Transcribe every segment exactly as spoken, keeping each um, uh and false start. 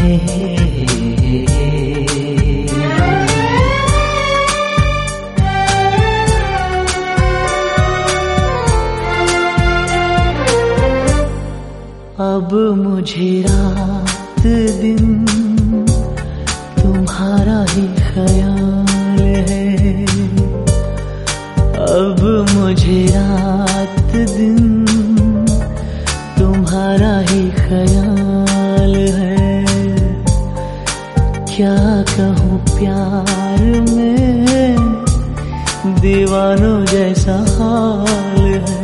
अब मुझे रात दिन तुम्हारा ही ख्याल है। अब मुझे रात दिन तुम्हारा ही ख्याल है। क्या कहूँ प्यार में दीवानों जैसा हाल है,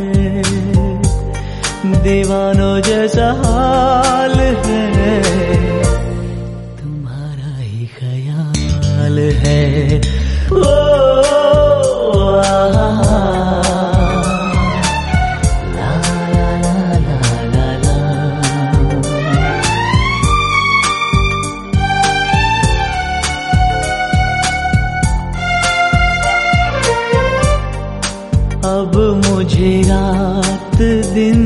दीवानों जैसा हाल है। तुम्हारा ही ख्याल है। ओ, आ, ला, ला, ला, ला, ला, ला। अब मुझे रात दिन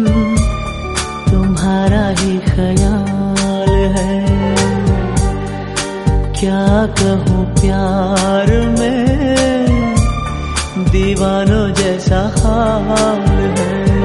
तुम्हारा ही ख्याल है। क्या कहूँ प्यार में दीवानों जैसा हाल है।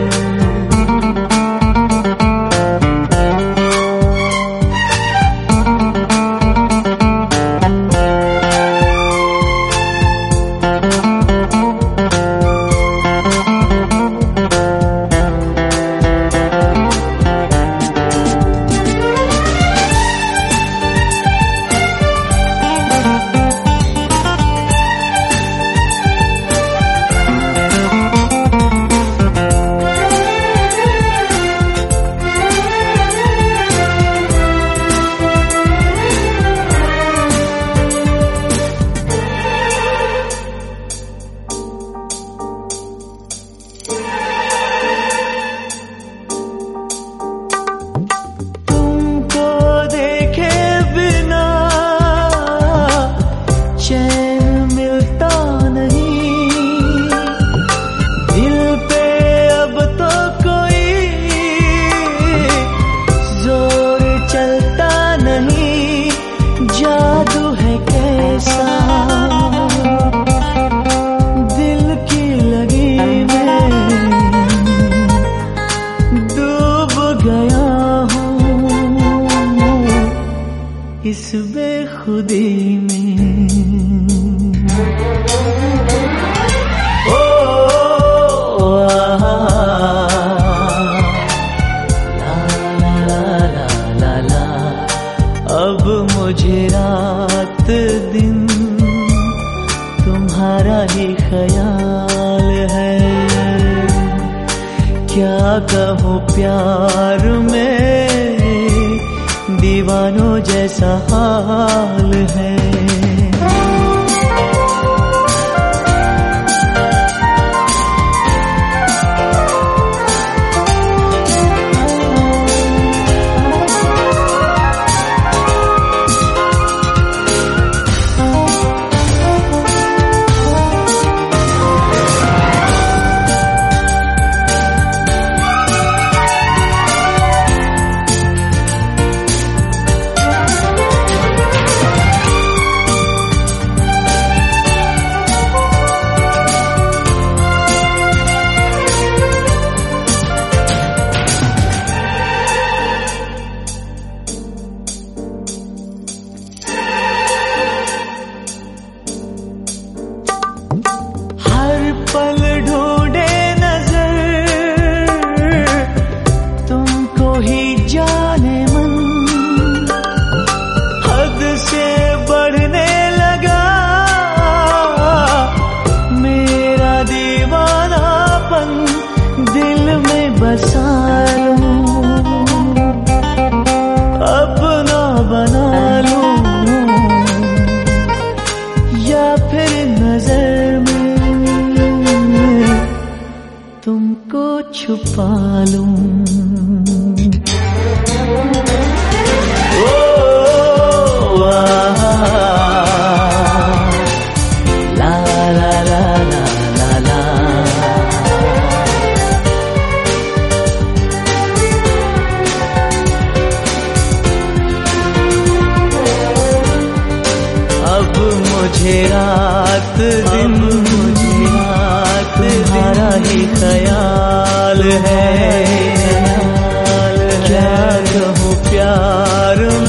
जादू है कैसा दिल की लगी में डूब गया हूँ इस बेखुदी में। ओ, आ, अब मुझे रात दिन तुम्हारा ही ख्याल है। क्या कहूँ प्यार में दीवानों जैसा हाल है। मुझे रात दिन मुझे रात तुम्हारा ही ख्याल है, क्या कहूँ प्यार